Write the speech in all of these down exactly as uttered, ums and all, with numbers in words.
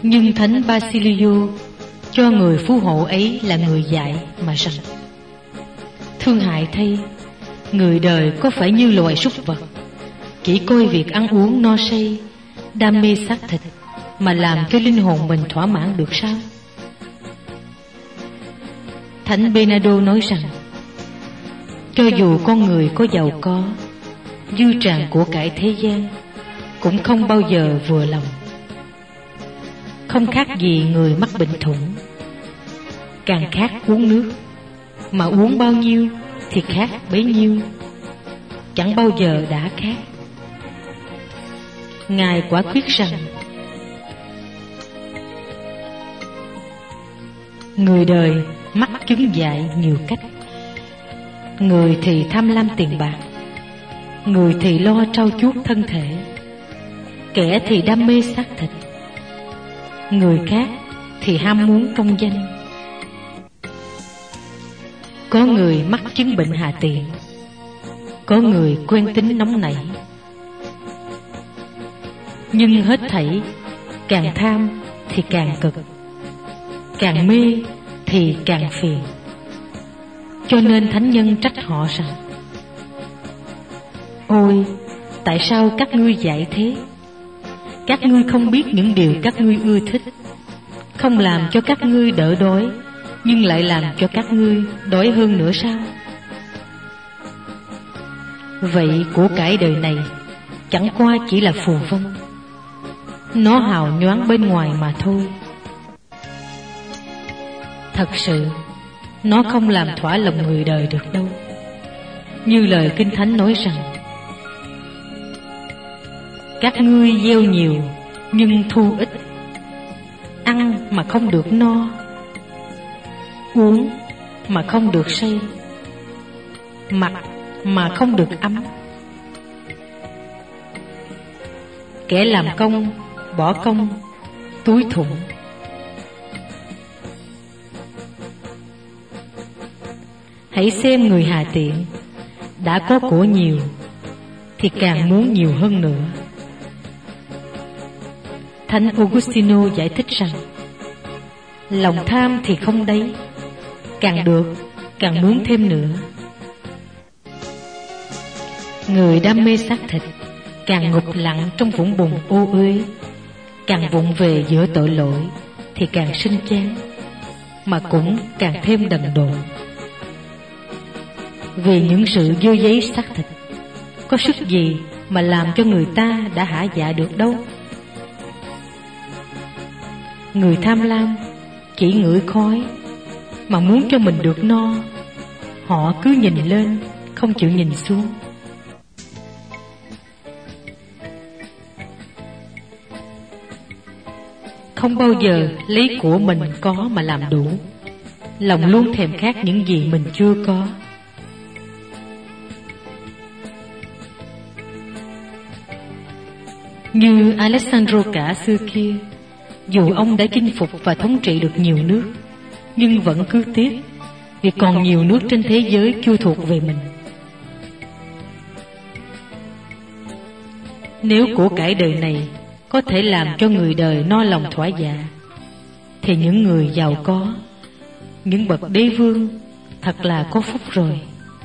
Nhưng Thánh Basilio cho người phú hộ ấy là người dạy mà rằng: thương hại thay, người đời có phải như loài súc vật, chỉ coi việc ăn uống no say, đam mê xác thịt mà làm cho linh hồn mình thỏa mãn được sao? Thánh Bernardo nói rằng: cho dù con người có giàu có, dư tràn của cải thế gian, cũng không bao giờ vừa lòng. Không khác gì người mắc bệnh thủng, càng khát uống nước, mà uống bao nhiêu thì khát bấy nhiêu, chẳng bao giờ đã khát. Ngài quả quyết rằng người đời mắc chứng dại nhiều cách. Người thì tham lam tiền bạc, người thì lo trau chuốt thân thể, kẻ thì đam mê xác thịt, người khác thì ham muốn công danh. Có người mắc chứng bệnh hạ tiện, có người quen tính nóng nảy. Nhưng hết thảy, càng tham thì càng cực, càng mê thì càng phiền. Cho nên thánh nhân trách họ rằng: ôi, tại sao các ngươi dạy thế? Các ngươi không biết những điều các ngươi ưa thích, không làm cho các ngươi đỡ đói, nhưng lại làm cho các ngươi đói hơn nữa sao? Vậy của cải đời này chẳng qua chỉ là phù vân, nó hào nhoáng bên ngoài mà thôi. Thật sự nó không làm thỏa lòng người đời được đâu. Như lời Kinh Thánh nói rằng: các ngươi gieo nhiều nhưng thu ít, ăn mà không được no, uống mà không được say, mặc mà không được ấm. Kẻ làm công bỏ công, túi thủng. Hãy xem người hà tiện, đã có của nhiều thì càng muốn nhiều hơn nữa. Thánh Augustino giải thích rằng: lòng tham thì không đáy, càng được càng muốn thêm nữa. Người đam mê xác thịt càng ngục lặng trong vũng bùn ô uế, càng vụng về giữa tội lỗi thì càng sinh chán, mà cũng càng thêm đần độn. Vì những sự dơ giấy xác thịt, có sức gì mà làm cho người ta đã hả dạ được đâu. Người tham lam chỉ ngửi khói mà muốn cho mình được no, họ cứ nhìn lên không chịu nhìn xuống. Không bao giờ lấy của mình có mà làm đủ, lòng luôn thèm khát những gì mình chưa có. Như Alessandro cả xưa kia, dù ông đã chinh phục và thống trị được nhiều nước, nhưng vẫn cứ tiếc vì còn nhiều nước trên thế giới chưa thuộc về mình. Nếu của cải đời này có thể làm cho người đời no lòng thỏa dạ, thì những người giàu có, những bậc đế vương thật là có phúc rồi.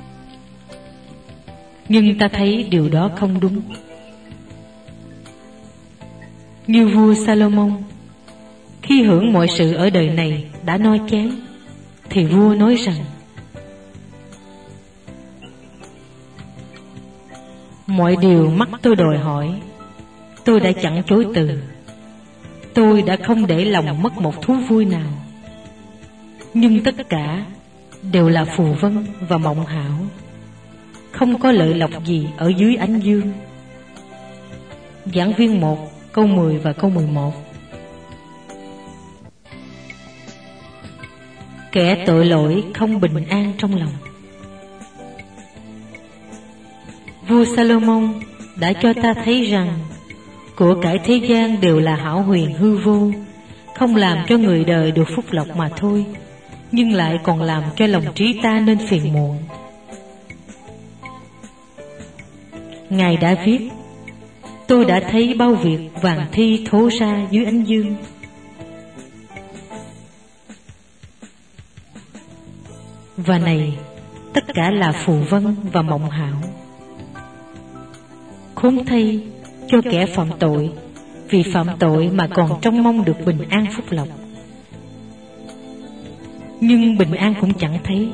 Nhưng ta thấy điều đó không đúng. Như vua Salomon, khi hưởng mọi sự ở đời này đã no chán, thì vua nói rằng: mọi điều mắt tôi đòi hỏi, tôi đã chẳng chối từ. Tôi đã không để lòng mất một thú vui nào. Nhưng tất cả đều là phù vân và mộng hão, không có lợi lộc gì ở dưới ánh dương. Giảng viên một câu mười và câu mười một. Kẻ tội lỗi không bình an trong lòng. Vua Salomon đã cho ta thấy rằng của cải thế gian đều là hão huyền hư vô, không làm cho người đời được phúc lộc mà thôi, nhưng lại còn làm cho lòng trí ta nên phiền muộn. Ngài đã viết: tôi đã thấy bao việc vàng thi thố ra dưới ánh dương, Và này, tất cả là phù vân và mộng hão. Khốn thay cho kẻ phạm tội, vì phạm tội mà còn trông mong được bình an phúc lộc. Nhưng bình an cũng chẳng thấy,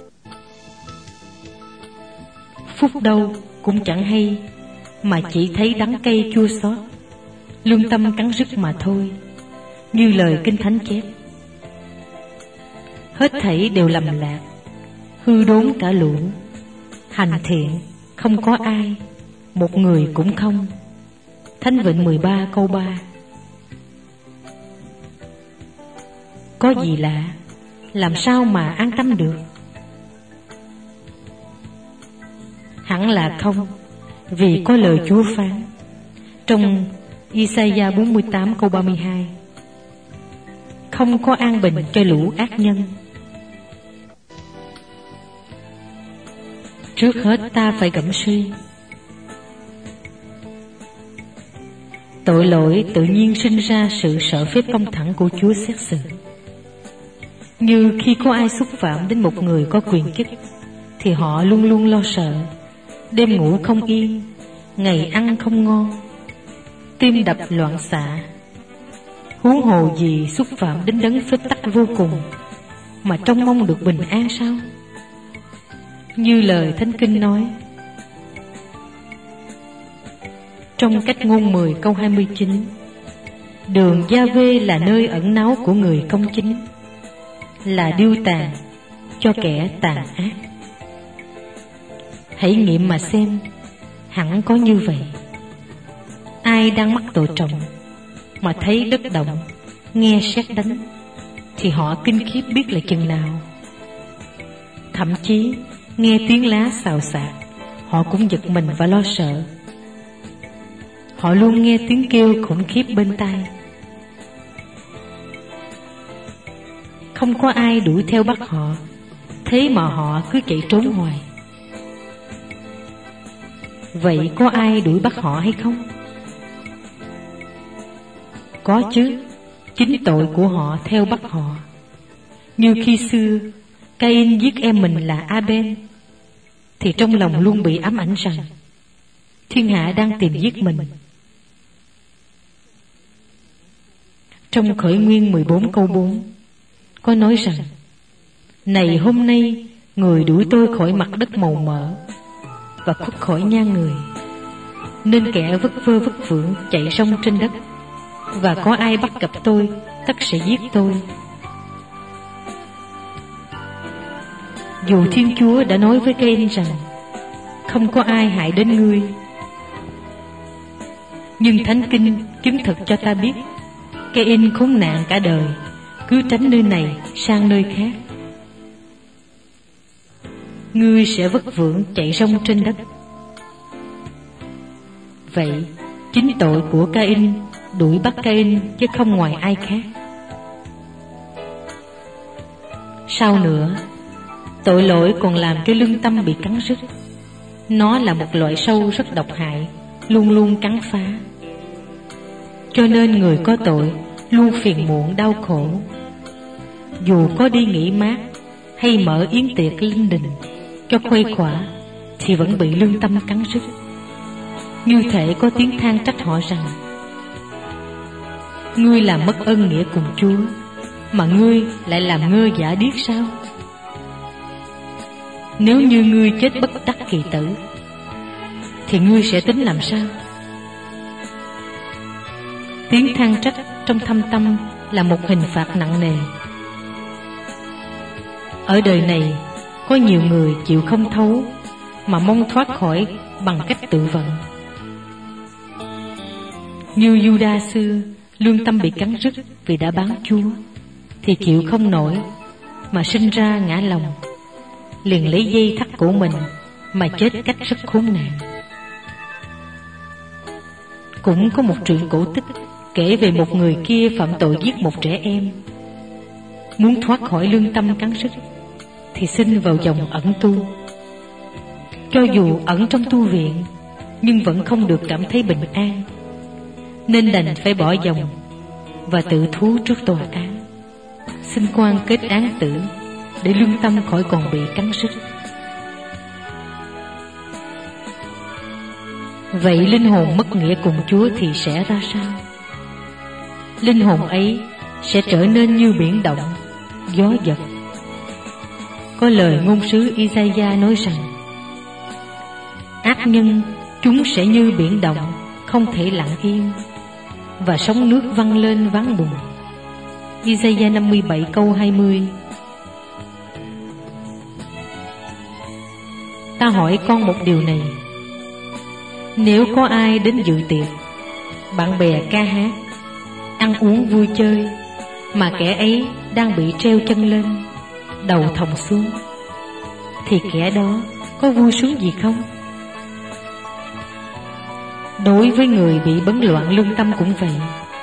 phúc đâu cũng chẳng hay, mà chỉ thấy đắng cay chua xót, lương tâm cắn rứt mà thôi. Như lời Kinh Thánh chép: hết thảy đều lầm lạc, hư đốn cả lũ, hành thiện không có ai, một người cũng không. Thánh Vịnh mười ba câu ba. Có gì lạ, làm sao mà an tâm được? Hẳn là không, vì có lời Chúa phán trong Isaiah bốn mươi tám câu ba mươi hai: không có an bình cho lũ ác nhân. Trước hết ta phải gẫm suy, tội lỗi tự nhiên sinh ra sự sợ phép công thẳng của Chúa xét xử. Như khi có ai xúc phạm đến một người có quyền chức, thì họ luôn luôn lo sợ, đêm ngủ không yên, ngày ăn không ngon, tim đập loạn xạ. Huống hồ gì xúc phạm đến đấng phép tắc vô cùng, mà trông mong được bình an sao? Như lời Thánh Kinh nói trong Cách Ngôn mười câu hai mươi chín: đường Gia-vê là nơi ẩn náu của người công chính, là điêu tàn cho kẻ tàn ác. Hãy nghiệm mà xem, hẳn có như vậy. Ai đang mắc tội trọng mà thấy đất động, nghe sét đánh, thì họ kinh khiếp biết là chừng nào. Thậm chí nghe tiếng lá xào xạc, họ cũng giật mình và lo sợ. Họ luôn nghe tiếng kêu khủng khiếp bên tai. Không có ai đuổi theo bắt họ, thế mà họ cứ chạy trốn hoài. Vậy có ai đuổi bắt họ hay không? Có chứ, chính tội của họ theo bắt họ. Như khi xưa Cain giết em mình là Abel, thì trong lòng luôn bị ám ảnh rằng thiên hạ đang tìm giết mình. Trong Khởi Nguyên mười bốn câu bốn có nói rằng: này hôm nay người đuổi tôi khỏi mặt đất màu mỡ và khuất khỏi nhan người, nên kẻ vất vơ vất vưởng chạy rong trên đất, và có ai bắt gặp tôi tất sẽ giết tôi. Dù Thiên Chúa đã nói với Cain rằng không có ai hại đến ngươi, nhưng Thánh Kinh chứng thực cho ta biết Cain khốn nạn cả đời, cứ tránh nơi này sang nơi khác. Ngươi sẽ vất vưởng chạy rong trên đất. Vậy chính tội của Cain đuổi bắt Cain, chứ không ngoài ai khác. Sau nữa, tội lỗi còn làm cho lương tâm bị cắn rứt. Nó là một loại sâu rất độc hại, luôn luôn cắn phá. Cho nên người có tội luôn phiền muộn đau khổ. Dù có đi nghỉ mát hay mở yến tiệc linh đình cho khuây khỏa, thì vẫn bị lương tâm cắn rứt. Như thể có tiếng than trách họ rằng: ngươi làm mất ơn nghĩa cùng Chúa, mà ngươi lại làm ngơ giả điếc sao? Nếu như ngươi chết bất đắc kỳ tử, thì ngươi sẽ tính làm sao? Tiếng than trách trong thâm tâm là một hình phạt nặng nề. Ở đời này có nhiều người chịu không thấu, mà mong thoát khỏi bằng cách tự vận. Như Juda xưa, lương tâm bị cắn rứt vì đã bán Chúa, thì chịu không nổi mà sinh ra ngã lòng, liền lấy dây thắt cổ mình mà chết cách rất khốn nạn. Cũng có một truyện cổ tích kể về một người kia phạm tội giết một trẻ em. Muốn thoát khỏi lương tâm cắn rứt thì xin vào dòng ẩn tu. Cho dù ẩn trong tu viện, nhưng vẫn không được cảm thấy bình an, nên đành phải bỏ dòng và tự thú trước tòa án, xin quan kết án tử để lương tâm khỏi còn bị cắn rứt. Vậy linh hồn mất nghĩa cùng Chúa thì sẽ ra sao? Linh hồn ấy sẽ trở nên như biển động, gió giật. Có lời ngôn sứ Isaiah nói rằng ác nhân chúng sẽ như biển động, không thể lặng yên, và sóng nước văng lên ván bùn. Isaiah năm mươi bảy câu hai mươi. Ta hỏi con một điều này: nếu có ai đến dự tiệc, bạn bè ca hát, ăn uống vui chơi, mà kẻ ấy đang bị treo chân lên, đầu thòng xuống, thì kẻ đó có vui sướng gì không? Đối với người bị bấn loạn lương tâm cũng vậy.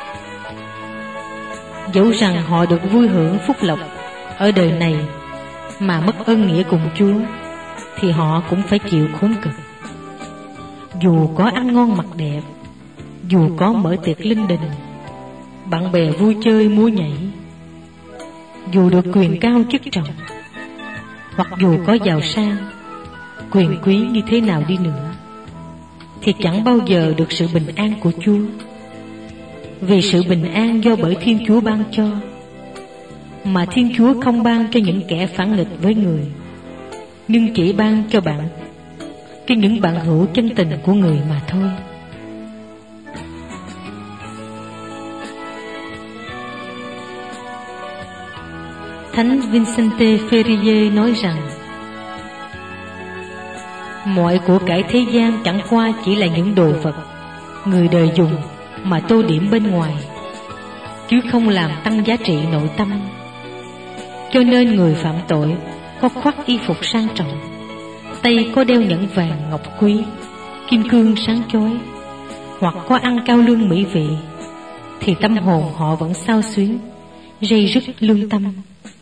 Dẫu rằng họ được vui hưởng phúc lộc ở đời này mà mất ơn nghĩa cùng Chúa, thì họ cũng phải chịu khốn cực. Dù có ăn ngon mặc đẹp, dù có mở tiệc linh đình, bạn bè vui chơi múa nhảy, dù được quyền cao chức trọng, hoặc dù có giàu sang, quyền quý như thế nào đi nữa, thì chẳng bao giờ được sự bình an của Chúa. Vì sự bình an do bởi Thiên Chúa ban cho, mà Thiên Chúa không ban cho những kẻ phản nghịch với người, nhưng chỉ ban cho bạn, cho những bạn hữu chân tình của người mà thôi. Thánh Vincente Ferrier nói rằng mọi của cải thế gian chẳng qua chỉ là những đồ vật người đời dùng mà tô điểm bên ngoài, chứ không làm tăng giá trị nội tâm. Cho nên người phạm tội có khoác y phục sang trọng, tay có đeo nhẫn vàng ngọc quý, kim cương sáng chói, hoặc có ăn cao lương mỹ vị, thì tâm hồn họ vẫn xao xuyến, ray rứt lương tâm.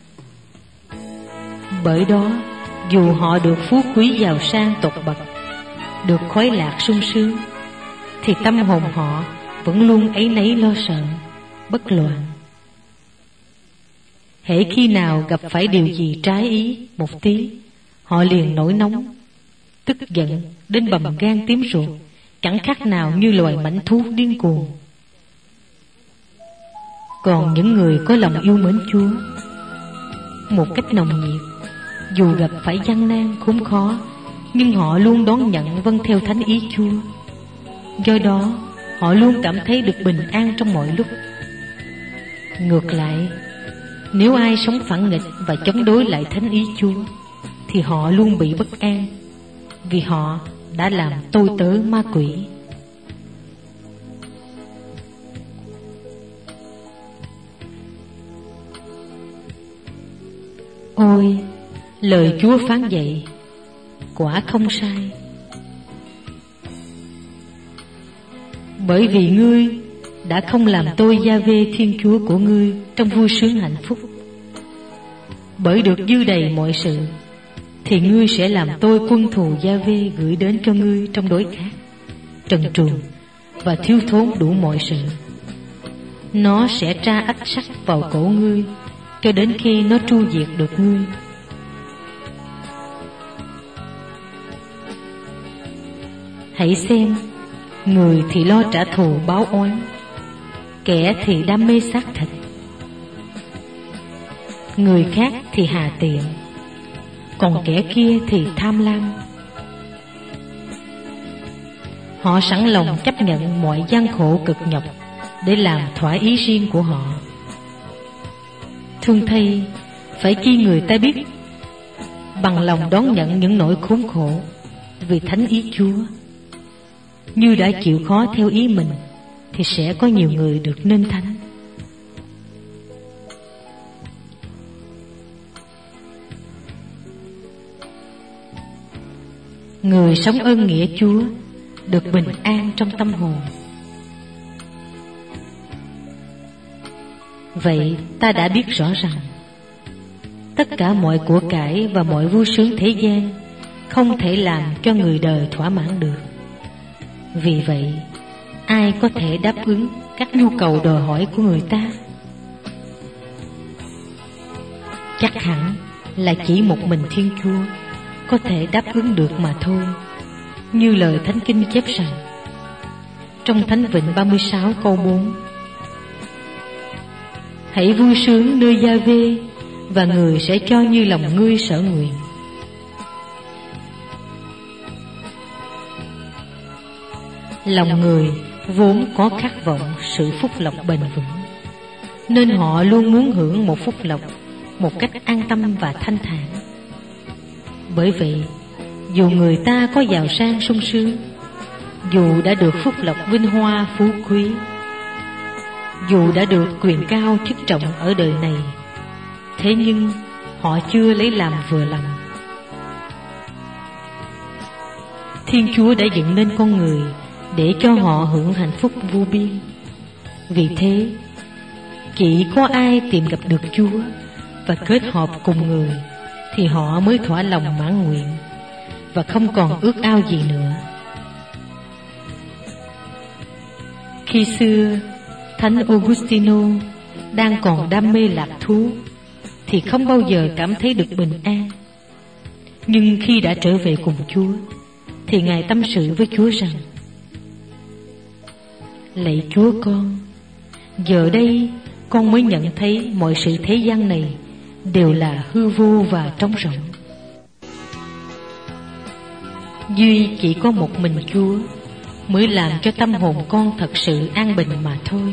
Bởi đó, dù họ được phú quý giàu sang tột bậc, được khoái lạc sung sướng, thì tâm hồn họ vẫn luôn áy náy lo sợ, bất loạn. Hễ khi nào gặp phải điều gì trái ý một tí, họ liền nổi nóng, tức giận đến bầm gan tím ruột, chẳng khác nào như loài mãnh thú điên cuồng. Còn những người có lòng yêu mến Chúa một cách nồng nhiệt, dù gặp phải gian nan khốn khó, nhưng họ luôn đón nhận vâng theo thánh ý Chúa. Do đó họ luôn cảm thấy được bình an trong mọi lúc. Ngược lại, nếu ai sống phản nghịch và chống đối lại thánh ý Chúa, thì họ luôn bị bất an, vì họ đã làm tôi tớ ma quỷ. Ôi, lời Chúa phán dạy quả không sai. Bởi vì ngươi đã không làm tôi Gia-vê Thiên Chúa của ngươi trong vui sướng hạnh phúc, bởi được dư đầy mọi sự, thì ngươi sẽ làm tôi quân thù Gia-vê gửi đến cho ngươi trong đối khát, trần truồng và thiếu thốn đủ mọi sự. Nó sẽ tra ách sắt vào cổ ngươi cho đến khi nó tru diệt được ngươi. Hãy xem, người thì lo trả thù báo oán, kẻ thì đam mê xác thịt, người khác thì hà tiện, còn kẻ kia thì tham lam. Họ sẵn lòng chấp nhận mọi gian khổ cực nhọc để làm thỏa ý riêng của họ. Thương thay, phải chi người ta biết bằng lòng đón nhận những nỗi khốn khổ vì thánh ý Chúa. Như đã chịu khó theo ý mình, thì sẽ có nhiều người được nên thánh. Người sống ơn nghĩa Chúa được bình an trong tâm hồn. Vậy ta đã biết rõ rằng tất cả mọi của cải và mọi vui sướng thế gian không thể làm cho người đời thỏa mãn được. Vì vậy, ai có thể đáp ứng các nhu cầu đòi hỏi của người ta? Chắc hẳn là chỉ một mình Thiên Chúa có thể đáp ứng được mà thôi. Như lời Thánh Kinh chép rằng trong Thánh Vịnh ba mươi sáu câu bốn: hãy vui sướng nơi Gia-vê, và người sẽ cho như lòng ngươi sở nguyện. Lòng người vốn có khát vọng sự phúc lộc bền vững, nên họ luôn muốn hưởng một phúc lộc một cách an tâm và thanh thản. Bởi vậy, dù người ta có giàu sang sung sướng, dù đã được phúc lộc vinh hoa phú quý, dù đã được quyền cao chức trọng ở đời này, thế nhưng họ chưa lấy làm vừa lòng. Thiên Chúa đã dựng nên con người để cho họ hưởng hạnh phúc vô biên. Vì thế, chỉ có ai tìm gặp được Chúa và kết hợp cùng người thì họ mới thỏa lòng mãn nguyện và không còn ước ao gì nữa. Khi xưa, Thánh Augustino đang còn đam mê lạc thú thì không bao giờ cảm thấy được bình an. Nhưng khi đã trở về cùng Chúa thì Ngài tâm sự với Chúa rằng: lạy Chúa con, giờ đây con mới nhận thấy mọi sự thế gian này đều là hư vô và trống rỗng. Duy chỉ có một mình Chúa mới làm cho tâm hồn con thật sự an bình mà thôi.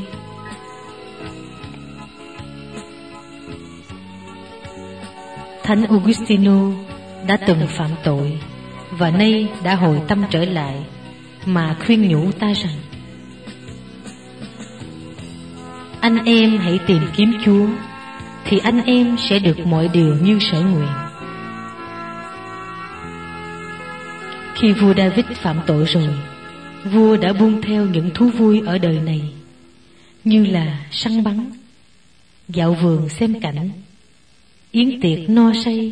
Thánh Augustino đã từng phạm tội và nay đã hồi tâm trở lại mà khuyên nhủ ta rằng: anh em hãy tìm kiếm Chúa, thì anh em sẽ được mọi điều như sở nguyện. Khi vua David phạm tội rồi, vua đã buông theo những thú vui ở đời này, như là săn bắn, dạo vườn xem cảnh, yến tiệc no say,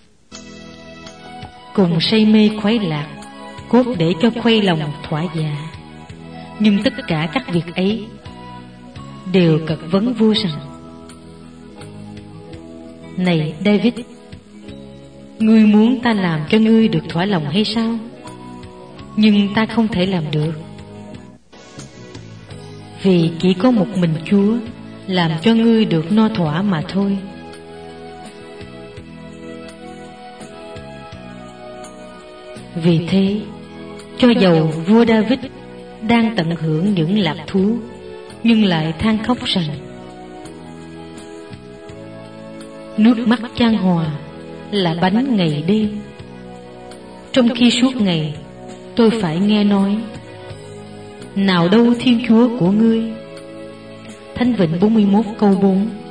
cùng say mê khoái lạc, cốt để cho khuây lòng thỏa dạ. Nhưng tất cả các việc ấy đều cật vấn vua rằng: này David, ngươi muốn ta làm cho ngươi được thỏa lòng hay sao? Nhưng ta không thể làm được, vì chỉ có một mình Chúa làm cho ngươi được no thỏa mà thôi. Vì thế, cho dầu vua David đang tận hưởng những lạc thú, nhưng lại than khóc rằng: nước mắt chan hòa là bánh ngày đêm, trong khi suốt ngày tôi phải nghe nói: nào đâu Thiên Chúa của ngươi. Thánh Vịnh bốn mươi mốt câu bốn.